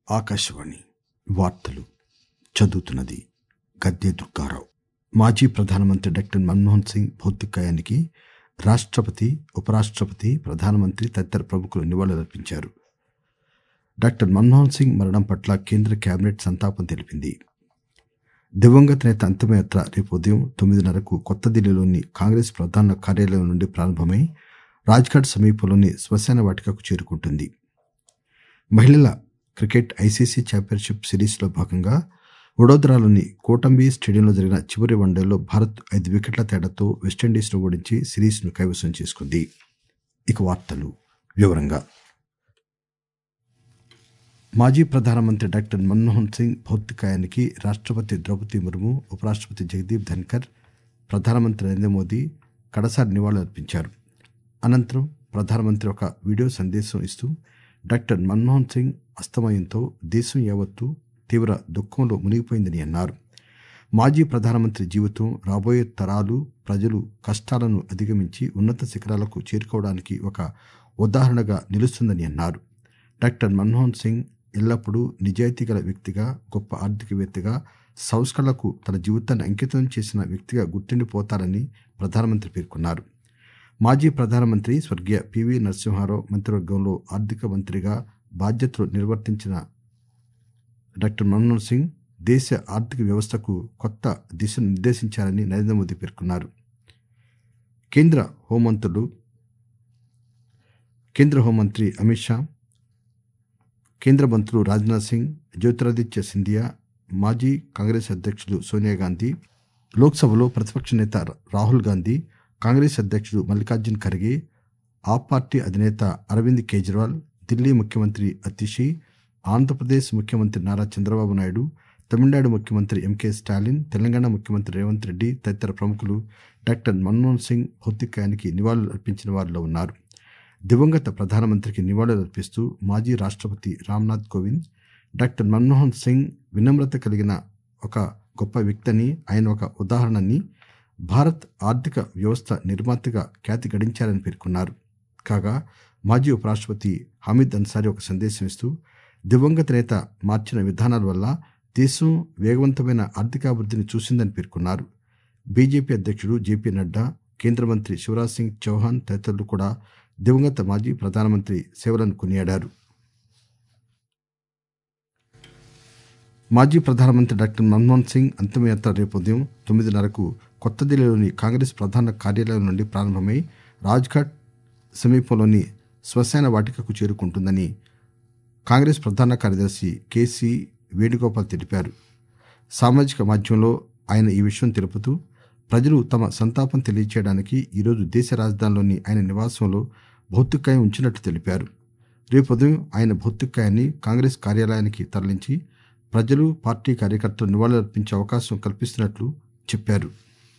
ఆకాశవాణి వార్తలు చదువుతున్నది గద్దె దుర్గారావు. మాజీ ప్రధానమంత్రి డాక్టర్ మన్మోహన్ సింగ్ భౌతికాయానికి రాష్ట్రపతి, ఉపరాష్ట్రపతి, ప్రధానమంత్రి తదితర ప్రముఖులు నివాళులర్పించారు. డాక్టర్ మన్మోహన్ సింగ్ మరణం పట్ల కేంద్ర కేబినెట్ సంతాపం తెలిపింది. దివంగత నేత అంతిమయాత్ర రేపు ఉదయం 9:30కు కొత్త ఢిల్లీలోని కాంగ్రెస్ ప్రధాన కార్యాలయం నుండి ప్రారంభమై రాజ్ఘాట్ సమీపంలోని శ్మశాన వాటికకు చేరుకుంటుంది. మహిళల క్రికెట్ ఐసీసీ ఛాంపియన్షిప్ సిరీస్లో భాగంగా వడోదరాలోని కోటంబీ స్టేడియంలో జరిగిన చివరి వన్డేలో భారత్ 5 వికెట్ల తేడాతో వెస్టిండీస్ను ఓడించి సిరీస్ను కైవసం చేసుకుంది. ఇక వార్తలు వివరంగా. మాజీ ప్రధానమంత్రి డాక్టర్ మన్మోహన్ సింగ్ భౌతికాయానికి రాష్ట్రపతి ద్రౌపది ముర్ము, ఉపరాష్ట్రపతి జగదీప్ ధన్కర్, ప్రధానమంత్రి నరేంద్ర మోదీ కడసారి నివాళులర్పించారు. అనంతరం ప్రధానమంత్రి ఒక వీడియో సందేశం ఇస్తూ డాక్టర్ మన్మోహన్ సింగ్ అస్తమయంతో దేశం యావత్తు తీవ్ర దుఃఖంలో మునిగిపోయిందని అన్నారు. మాజీ ప్రధానమంత్రి జీవితం రాబోయే తరాలు ప్రజలు కష్టాలను అధిగమించి ఉన్నత శిఖరాలకు చేరుకోవడానికి ఒక ఉదాహరణగా నిలుస్తుందని అన్నారు. డాక్టర్ మన్మోహన్ సింగ్ ఎల్లప్పుడూ నిజాయితీ గల వ్యక్తిగా, గొప్ప ఆర్థికవేత్తగా, సంస్కరణలకు తన జీవితాన్ని అంకితం చేసిన వ్యక్తిగా గుర్తుండిపోతారని ప్రధానమంత్రి పేర్కొన్నారు. మాజీ ప్రధానమంత్రి స్వర్గీయ పివి నరసింహారావు మంత్రివర్గంలో ఆర్థిక మంత్రిగా బాధ్యతలు నిర్వర్తించిన డాక్టర్ మన్మోహన్ సింగ్ దేశ ఆర్థిక వ్యవస్థకు కొత్త దిశను నిర్దేశించారని నరేంద్ర మోదీ పేర్కొన్నారు. కేంద్ర హోంమంత్రి అమిత్ షా, కేంద్ర మంత్రులు రాజ్నాథ్ సింగ్, జ్యోతిరాదిత్య సింధియా, మాజీ కాంగ్రెస్ అధ్యక్షులు సోనియా గాంధీ, లోక్సభలో ప్రతిపక్ష నేత రాహుల్ గాంధీ, కాంగ్రెస్ అధ్యక్షుడు మల్లికార్జున్ ఖర్గే, ఆప్ పార్టీ అధినేత అరవింద్ కేజ్రీవాల్, ఢిల్లీ ముఖ్యమంత్రి అతిషి, ఆంధ్రప్రదేశ్ ముఖ్యమంత్రి నారా చంద్రబాబు నాయుడు, తమిళనాడు ముఖ్యమంత్రి ఎంకే స్టాలిన్, తెలంగాణ ముఖ్యమంత్రి రేవంత్ రెడ్డి తదితర ప్రముఖులు డాక్టర్ మన్మోహన్ సింగ్ భౌతికాయానికి నివాళులు అర్పించిన వారిలో ఉన్నారు. దివంగత ప్రధానమంత్రికి నివాళులు అర్పిస్తూ మాజీ రాష్ట్రపతి రామ్నాథ్ కోవింద్ డాక్టర్ మన్మోహన్ సింగ్ వినమ్రత కలిగిన ఒక గొప్ప వ్యక్తిని, ఆయన ఒక ఉదాహరణని, భారత్ ఆర్థిక వ్యవస్థ నిర్మాతగా ఖ్యాతి గడించారని పేర్కొన్నారు. కాగా మాజీ ఉపరాష్ట్రపతి హమీద్ అన్సారీ ఒక సందేశం ఇస్తూ దివంగత నేత మార్చిన విధానాల వల్ల దేశం వేగవంతమైన ఆర్థికాభివృద్ధిని చూసిందని పేర్కొన్నారు. బీజేపీ అధ్యక్షుడు జేపీ నడ్డా, కేంద్ర మంత్రి శివరాజ్ సింగ్ చౌహాన్ తదితరులు కూడా దివంగత మాజీ ప్రధానమంత్రి సేవలను కొనియాడారు. మాజీ ప్రధానమంత్రి డాక్టర్ మన్మోహన్ సింగ్ అంతిమయాత్ర రేపు ఉదయం 9:30కు కొత్త ఢిల్లీలోని కాంగ్రెస్ ప్రధాన కార్యాలయం నుండి ప్రారంభమై రాజ్ఘాట్ సమీపంలోని శ్మశాన వాటికకు చేరుకుంటుందని కాంగ్రెస్ ప్రధాన కార్యదర్శి కేసీ వేణుగోపాల్ తెలిపారు. సామాజిక మాధ్యమంలో ఆయన ఈ విషయం తెలుపుతూ ప్రజలు తమ సంతాపం తెలియచేయడానికి ఈరోజు దేశ రాజధానిలోని ఆయన నివాసంలో భౌతికాయం ఉంచినట్టు తెలిపారు. రేపు ఉదయం ఆయన భౌతికాయాన్ని కాంగ్రెస్ కార్యాలయానికి తరలించి ప్రజలు, పార్టీ కార్యకర్తలు నివాళులర్పించే అవకాశం కల్పిస్తున్నట్లు చెప్పారు.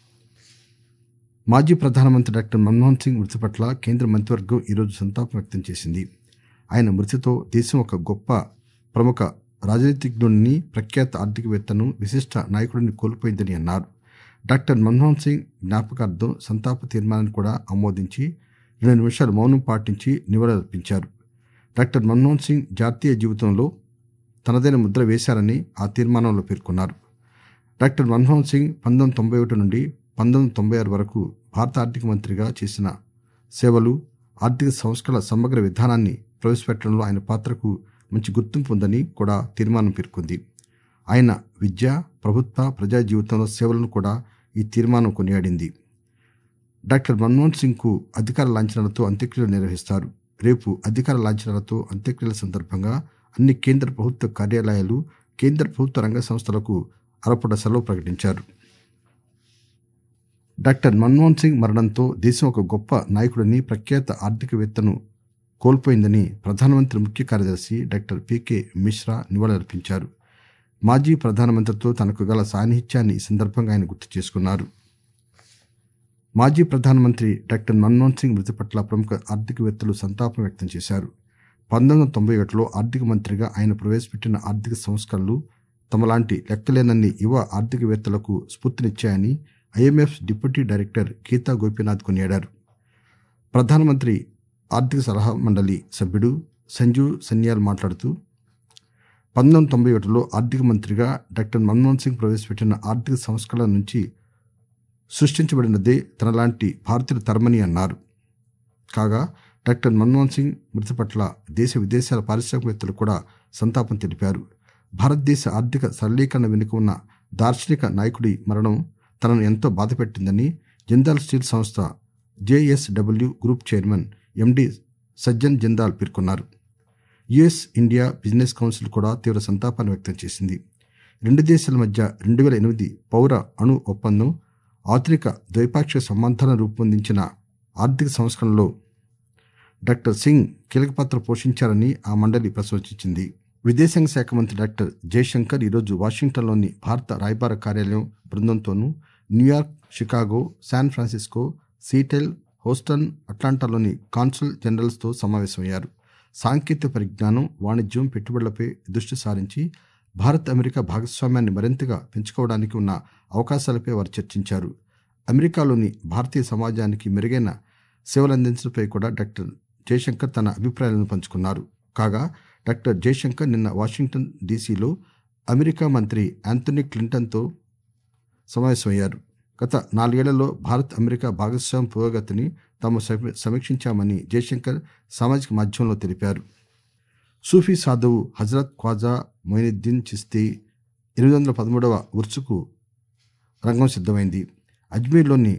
మాజీ ప్రధానమంత్రి డాక్టర్ మన్మోహన్ సింగ్ మృతి పట్ల కేంద్ర మంత్రివర్గం ఈరోజు సంతాపం వ్యక్తం చేసింది. ఆయన మృతితో దేశం ఒక గొప్ప ప్రముఖ రాజనీతిజ్ఞుడిని, ప్రఖ్యాత ఆర్థికవేత్తను, విశిష్ట నాయకుడిని కోల్పోయిందని అన్నారు. డాక్టర్ మన్మోహన్ సింగ్ జ్ఞాపకార్థం సంతాప తీర్మానాన్ని కూడా ఆమోదించి 2 నిమిషాలు మౌనం పాటించి నివాళులర్పించారు. డాక్టర్ మన్మోహన్ సింగ్ జాతీయ జీవితంలో తనదైన ముద్ర వేశారని ఆ తీర్మానంలో పేర్కొన్నారు. డాక్టర్ మన్మోహన్ సింగ్ 1991 నుండి 1996 వరకు భారత ఆర్థిక మంత్రిగా చేసిన సేవలు, ఆర్థిక సంస్కరణల సమగ్ర విధానాన్ని ప్రవేశపెట్టడంలో ఆయన పాత్రకు మంచి గుర్తింపు ఉందని కూడా తీర్మానం పేర్కొంది. ఆయన విద్య, ప్రభుత్వ, ప్రజా జీవితంలో సేవలను కూడా ఈ తీర్మానం కొనియాడింది. డాక్టర్ మన్మోహన్ సింగ్కు అధికార లాంఛనాలతో అంత్యక్రియలు నిర్వహిస్తారు. రేపు అధికార లాంఛనాలతో అంత్యక్రియల సందర్భంగా అన్ని కేంద్ర ప్రభుత్వ కార్యాలయాలు, కేంద్ర ప్రభుత్వ రంగ సంస్థలకు అరపూట సెలవు ప్రకటించారు. డాక్టర్ మన్మోహన్ సింగ్ మరణంతో దేశం ఒక గొప్ప నాయకుడిని, ప్రఖ్యాత ఆర్థికవేత్తను కోల్పోయిందని ప్రధానమంత్రి ముఖ్య కార్యదర్శి డాక్టర్ పీకే మిశ్రా నివాళులర్పించారు. మాజీ ప్రధానమంత్రితో తనకు గల సాన్నిహిత్యాన్ని ఈ సందర్భంగా ఆయన గుర్తు చేసుకున్నారు. మాజీ ప్రధానమంత్రి డాక్టర్ మన్మోహన్ సింగ్ మృతి పట్ల ప్రముఖ ఆర్థికవేత్తలు సంతాపం వ్యక్తం చేశారు. 1991లో ఆర్థిక మంత్రిగా ఆయన ప్రవేశపెట్టిన ఆర్థిక సంస్కరణలు తమలాంటి లెక్కలేనన్ని యువ ఆర్థికవేత్తలకు స్ఫూర్తినిచ్చాయని IMF deputy director Gita Gopinath కొనియాడారు. ప్రధానమంత్రి ఆర్థిక సలహా మండలి సభ్యుడు సంజీవ్ సన్యాల్ మాట్లాడుతూ 1991లో ఆర్థిక మంత్రిగా డాక్టర్ మన్మోహన్ సింగ్ ప్రవేశపెట్టిన ఆర్థిక సంస్కరణల నుంచి సృష్టించబడినదే తనలాంటి భారతీయుల తరమని అన్నారు. కాగా డాక్టర్ మన్మోహన్ సింగ్ మృతి పట్ల దేశ విదేశాల పారిశ్రామికవేత్తలు కూడా సంతాపం తెలిపారు. భారతదేశ ఆర్థిక సరళీకరణ వెనుక ఉన్న దార్శనిక నాయకుడి మరణం తనను ఎంతో బాధపెట్టిందని జిందాల్ స్టీల్ సంస్థ JSW group chairman MD Sajjan Jindal పేర్కొన్నారు. యుఎస్ ఇండియా బిజినెస్ కౌన్సిల్ కూడా తీవ్ర సంతాపాన్ని వ్యక్తం చేసింది. రెండు దేశాల మధ్య 2008 పౌర అణు ఒప్పందం ఆధునిక ద్వైపాక్షిక సంబంధాలను రూపొందించిన ఆర్థిక సంస్కరణలో డాక్టర్ సింగ్ కీలక పాత్ర పోషించారని ఆ మండలి ప్రశంసించింది. విదేశాంగ శాఖ మంత్రి డాక్టర్ జయశంకర్ ఈరోజు వాషింగ్టన్లోని భారత రాయబార కార్యాలయం బృందంతోనూ New York, Chicago, San Francisco, Seattle, Houston, అట్లాంటాలోని కాన్సుల్ జనరల్స్తో సమావేశమయ్యారు. సాంకేతిక పరిజ్ఞానం, వాణిజ్యం, పెట్టుబడులపై దృష్టి సారించి భారత్ అమెరికా భాగస్వామ్యాన్ని మరింతగా పెంచుకోవడానికి ఉన్న అవకాశాలపై వారు చర్చించారు. అమెరికాలోని భారతీయ సమాజానికి మెరుగైన సేవలందించడంపై కూడా డాక్టర్ జయశంకర్ తన అభిప్రాయాలను పంచుకున్నారు. కాగా డాక్టర్ జయశంకర్ నిన్న వాషింగ్టన్ డీసీలో అమెరికా మంత్రి యాంథనీ క్లింటన్తో సమావేశమయ్యారు. గత 4 ఏళ్లలో భారత్ అమెరికా భాగస్వామ్య పురోగతిని తాము సమీక్షించామని జయశంకర్ సామాజిక మాధ్యమంలో తెలిపారు. సూఫీ సాధువు హజరత్ ఖ్వాజా మొయినుద్దీన్ చిస్తీ 813వ ఉర్సుకు రంగం సిద్ధమైంది. అజ్మీర్లోని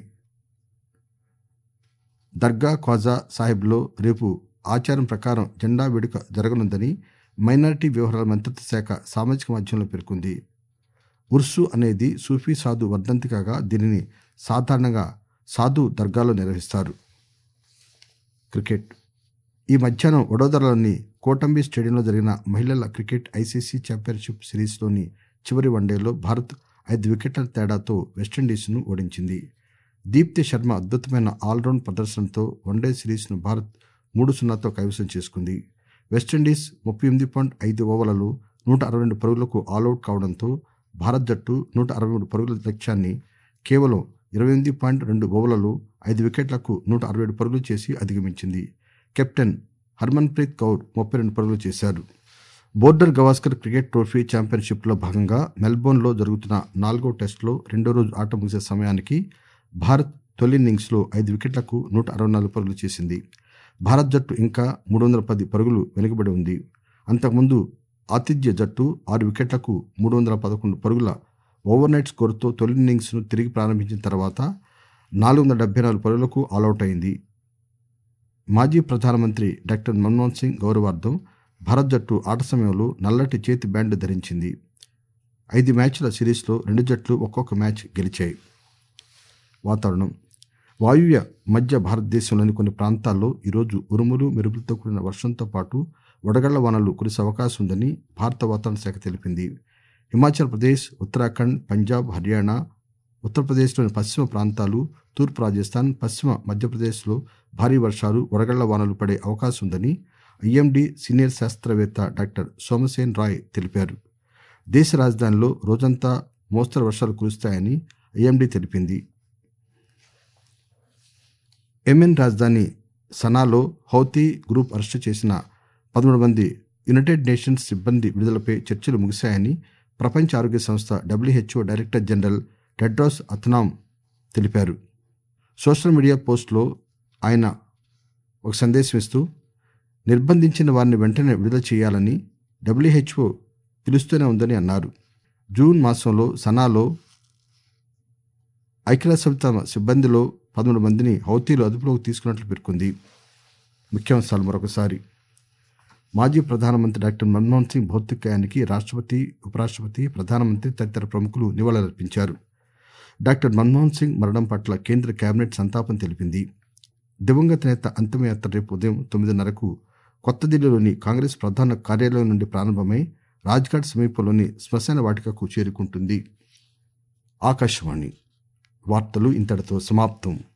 దర్గా ఖ్వాజా సాహిబ్లో రేపు ఆచారం ప్రకారం జెండా వేడుక జరగనుందని మైనారిటీ వ్యవహారాల మంత్రిత్వ శాఖ సామాజిక మాధ్యమంలో పేర్కొంది. ఉర్సు అనేది సూఫీ సాధు వర్ధంతి కాగా దీనిని సాధారణంగా సాధు దర్గాలో నిర్వహిస్తారు. క్రికెట్ ఈ మధ్యాహ్నం వడోదరలోని కోటంబి స్టేడియంలో జరిగిన మహిళల క్రికెట్ ఐసీసీ ఛాంపియన్షిప్ సిరీస్లోని చివరి వన్డేలో భారత్ 5 వికెట్ల తేడాతో వెస్టిండీస్ను ఓడించింది. దీప్తి శర్మ అద్భుతమైన ఆల్రౌండ్ ప్రదర్శనతో వన్డే సిరీస్ను భారత్ 3-0తో కైవసం చేసుకుంది. వెస్టిండీస్ 38.5 ఓవర్లలో 162 పరుగులకు ఆల్అవుట్ కావడంతో భారత్ జట్టు 163 పరుగుల లక్ష్యాన్ని కేవలం 28.2 ఓవర్లలో 5 వికెట్లకు 167 పరుగులు చేసి అధిగమించింది. కెప్టెన్ హర్మన్ప్రీత్ కౌర్ 32 పరుగులు చేశారు. బోర్డర్ గవాస్కర్ క్రికెట్ ట్రోఫీ ఛాంపియన్షిప్లో భాగంగా మెల్బోర్న్లో జరుగుతున్న 4వ టెస్టులో రెండో రోజు ఆట ముగిసే సమయానికి భారత్ తొలి ఇన్నింగ్స్లో 5 వికెట్లకు 164 పరుగులు చేసింది. భారత్ జట్టు ఇంకా 310 పరుగులు వెనుకబడి ఉంది. అంతకుముందు ఆతిథ్య జట్టు 6 వికెట్లకు 311 పరుగుల ఓవర్నైట్ స్కోరుతో తొలి ఇన్నింగ్స్ను తిరిగి ప్రారంభించిన తర్వాత 474 పరుగులకు ఆల్అవుట్ అయింది. మాజీ ప్రధానమంత్రి డాక్టర్ మన్మోహన్ సింగ్ గౌరవార్థం భారత్ జట్టు ఆట సమయంలో నల్లటి చేతి బ్యాండ్ ధరించింది. 5 మ్యాచ్ల సిరీస్లో 2 జట్లు ఒక్కొక్క మ్యాచ్ గెలిచాయి. వాతావరణం వాయువ్య మధ్య భారతదేశంలోని కొన్ని ప్రాంతాల్లో ఈరోజు ఉరుములు, మెరుపులతో కూడిన వర్షంతో పాటు వడగళ్ల వానలు కురిసే అవకాశం ఉందని భారత వాతావరణ శాఖ తెలిపింది. హిమాచల్ ప్రదేశ్, ఉత్తరాఖండ్, పంజాబ్, హర్యానా, ఉత్తరప్రదేశ్లోని పశ్చిమ ప్రాంతాలు, తూర్పు రాజస్థాన్, పశ్చిమ మధ్యప్రదేశ్లో భారీ వర్షాలు, వడగళ్ల వానలు పడే అవకాశం ఉందని ఐఎండీ సీనియర్ శాస్త్రవేత్త డాక్టర్ సోమసేన్ రాయ్ తెలిపారు. దేశ రాజధానిలో రోజంతా మోస్తరు వర్షాలు కురుస్తాయని ఐఎండీ తెలిపింది. యెమెన్ రాజధాని సనాలో హౌతీ గ్రూప్ అరెస్టు చేసిన 13 మంది యునైటెడ్ నేషన్స్ సిబ్బంది విడుదలపై చర్చలు ముగిశాయని ప్రపంచ ఆరోగ్య సంస్థ WHO director general Tedros Adhanom తెలిపారు. సోషల్ మీడియా పోస్టులో ఆయన ఒక సందేశం ఇస్తూ నిర్బంధించిన వారిని వెంటనే విడుదల చేయాలని WHO పిలుస్తూనే ఉందని అన్నారు. జూన్ మాసంలో సనాలో ఐక్యరాజ్యసమితి తమ సిబ్బందిలో 13 మందిని హౌతీలు అదుపులోకి తీసుకున్నట్లు పేర్కొంది. ముఖ్యాంశాలు మరొకసారి. మాజీ ప్రధానమంత్రి డాక్టర్ మన్మోహన్ సింగ్ భౌతికాయానికి రాష్ట్రపతి, ఉపరాష్ట్రపతి, ప్రధానమంత్రి తదితర ప్రముఖులు నివాళులర్పించారు. డాక్టర్ మన్మోహన్ సింగ్ మరణం పట్ల కేంద్ర కేబినెట్ సంతాపం తెలిపింది. దివంగత నేత అంతిమయాత్ర రేపు ఉదయం 9:30కు కొత్త ఢిల్లీలోని కాంగ్రెస్ ప్రధాన కార్యాలయం నుండి ప్రారంభమై రాజ్ఘాట్ సమీపంలోని శ్మశాన వాటికకు చేరుకుంటుంది. ఆకాశవాణి వార్తలు ఇంతటితో సమాప్తం.